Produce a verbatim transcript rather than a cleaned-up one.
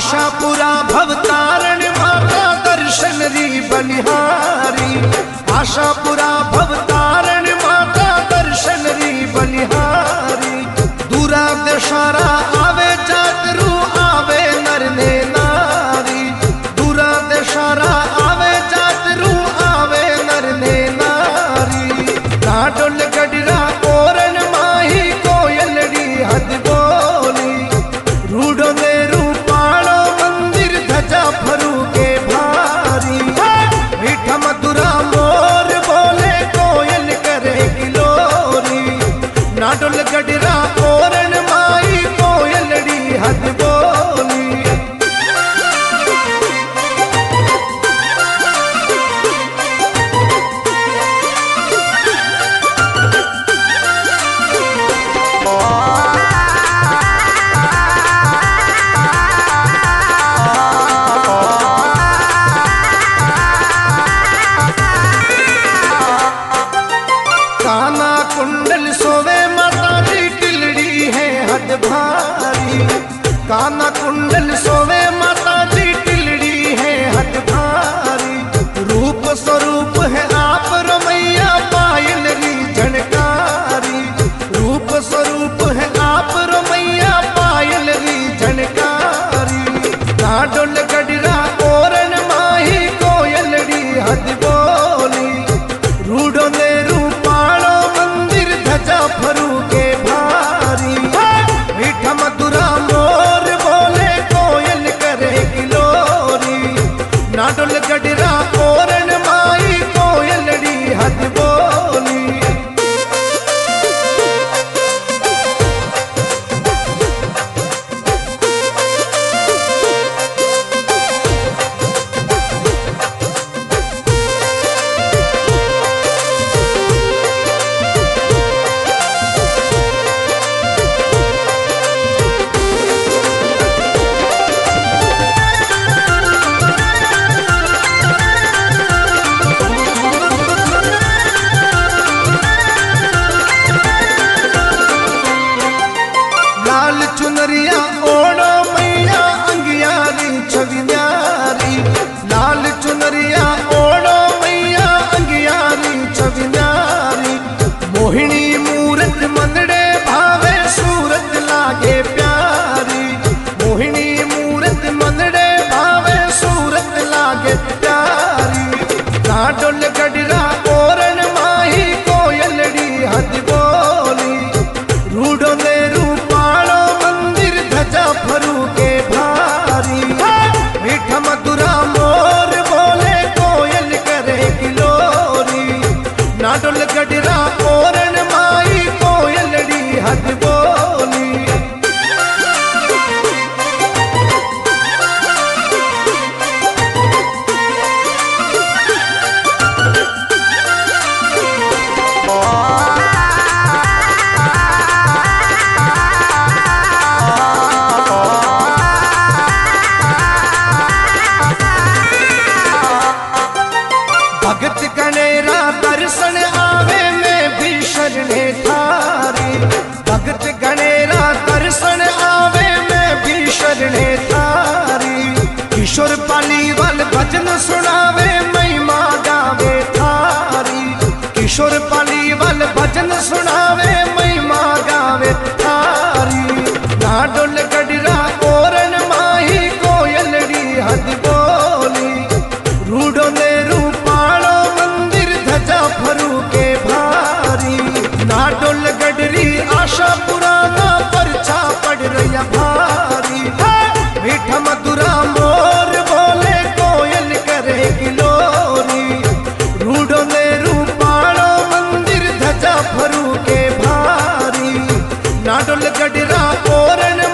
आशापुरा भवतारण माता दर्शन री बलिहारी। आशापुरा भवतारण माता दर्शन री बलिहारी। दूरा दशहरा आवे जातरू आवे नर ने नारी। दूरा दशहरा आवे जातरू आवे नर ने नारी। ना डोल गडरा ओरन माही कोयलड़ी हद बोली। रूडो ने रूपालो मंदिर ध्वजा फरू के भारी। मीठा मधुरा मोर बोले कोयल करे गिलोरी। ना डोल गडरा ओरन माई कोयलड़ी हद बोली। काना कुंडल सोवे माता जी टिलड़ी है हद भारी। काना कुंडल सोवे माता जी टिलड़ी है हद भारी। रूप स्वरूप है आप रमैया पायल री झनकारी। रूप स्वरूप है आप रमैया पायल री झनकारी। ना डोल गडरा ओरन माही कोयलड़ी हद बोली। रूडो ने रूपालो मंदिर ध्वजा फरू के भारी। मीठा मधुरा मोर बोले कोयल करे गिलोरी। ना डोल गडरा ओरन माई कोयलड़ी हद बोली। लाल चुनरिया ओढ़ो मैया अंगियारी छवि न्यारी। लाल चुनरिया ओढ़ो मैया अंगियारी छवि न्यारी। मोहिनी मूरत मनड़े भावे सूरत लागे प्यारी। मोहिनी मूरत मनड़े भावे सूरत लागे प्यारी। ना डोल गडरा ओरन माही कोयलड़ी हद बोली। रूडो ने रूपालो मंदिर ध्वजा फरू के भारी। मीठा मधुरा मोर बोले कोयल करे गिलोरी। ना डोल गडरा ओरन माई कोयलड़ी हद बोली। भगत गणेरा दर्शन आवे में भी शरणे थारी। भगत गणेरा दर्शन आवे में भी शरणे थारी। किशोर पालीवाल भजन सुनावे महिमा गावे थारी। किशोर पालीवाल भजन सुनावे महिमा गावे थारी। ना डोल गडरा ओरन माही कोयलड़ी हद बोली। रूडो ने रूपालो मंदिर ध्वजा फरू के भारी। ना डोल गडरी आशापुरा ना परछा पड़ रही भारी। मीठा मधुरा मोर बोले कोयल करे गिलोरी। रूडो ने रूपालो मंदिर ध्वजा फरू के भारी। ना डोल गडरा ओरन